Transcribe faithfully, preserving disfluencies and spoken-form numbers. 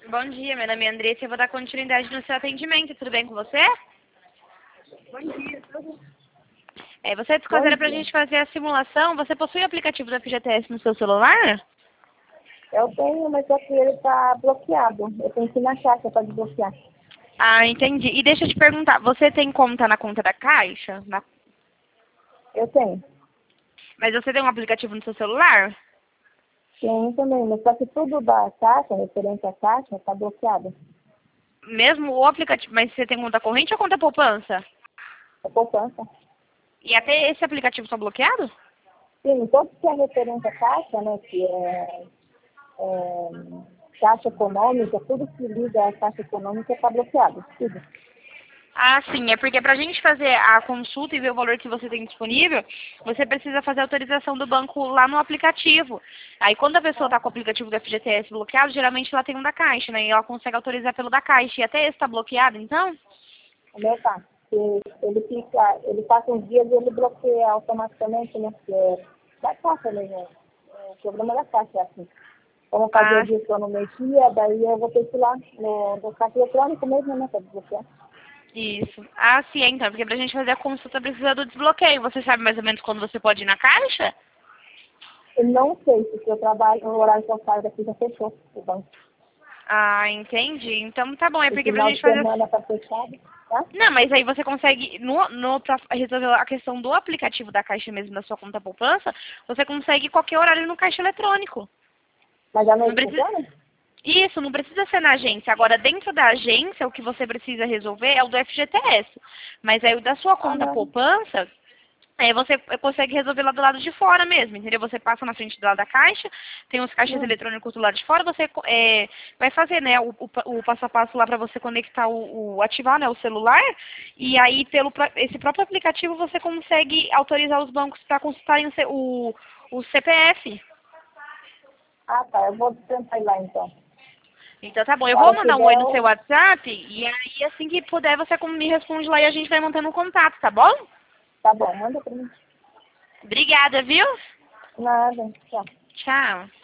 Bom dia, meu nome é Andressa e eu vou dar continuidade no seu atendimento. Tudo bem com você? Bom dia, tudo É, você bom desconsidera para a dia. gente fazer a simulação. Você possui o aplicativo do F G T S no seu celular? Eu tenho, mas só que ele está bloqueado. Eu tenho que ir na caixa para desbloquear. Ah, entendi. E deixa eu te perguntar, você tem conta na conta da Caixa? Na- Eu tenho. Mas você tem um aplicativo no seu celular? Tenho também, mas só que tudo da caixa, referente à caixa, está bloqueado. Mesmo o aplicativo, mas você tem conta corrente ou conta poupança? É poupança. E até esse aplicativo está bloqueado? Sim, tudo que é referente à caixa, né, que é, é caixa econômica, tudo que liga à caixa econômica está bloqueado. Tudo. Ah, sim. É porque para a gente fazer a consulta e ver o valor que você tem disponível, você precisa fazer a autorização do banco lá no aplicativo. Aí quando a pessoa está com o aplicativo do F G T S bloqueado, geralmente ela tem um da Caixa, né? E ela consegue autorizar pelo da Caixa. E até esse está bloqueado, então? O meu tá. Porque ele fica, ele passa uns dias e ele bloqueia automaticamente, né? Porque é da caixa mesmo. É o programa da caixa, é assim. Vamos fazer Ah, o dia que eu não mexia, daí eu vou ter que ir lá no, no caixa eletrônico mesmo, né? Para desbloquear. isso. Ah, sim, então. Porque para a gente fazer a consulta precisa do desbloqueio. Você sabe mais ou menos quando você pode ir na Caixa? Eu não sei, porque eu trabalho, no horário que eu saio daqui já fechou o banco. Ah, entendi. Então tá bom. É O porque pra final gente de fazer... semana tá fechado, tá? Não, mas aí você consegue, no, no, pra resolver a questão do aplicativo da Caixa mesmo, da sua conta poupança, você consegue qualquer horário no caixa eletrônico. Mas à Não noite precisa... funciona? Isso, não precisa ser na agência. Agora, dentro da agência, o que você precisa resolver é o do F G T S. Mas aí o da sua Ah, conta não. poupança, aí você consegue resolver lá do lado de fora mesmo, entendeu? Você passa na frente do lado da caixa, tem os caixas Hum. eletrônicos do lado de fora, você é, vai fazer, né, o, o, o passo a passo lá para você conectar o, o, ativar, né, o celular, e aí pelo pró- esse próprio aplicativo você consegue autorizar os bancos para consultarem o, C- o, o C P F. Ah, tá. Eu vou tentar ir lá então. Então tá bom, eu A vou hora que mandar um oi der, no seu eu... WhatsApp, e aí assim que puder você como me responde lá e a gente vai mantendo um contato, tá bom? Tá bom, manda pra mim. Obrigada, viu? Nada, tchau. Tchau.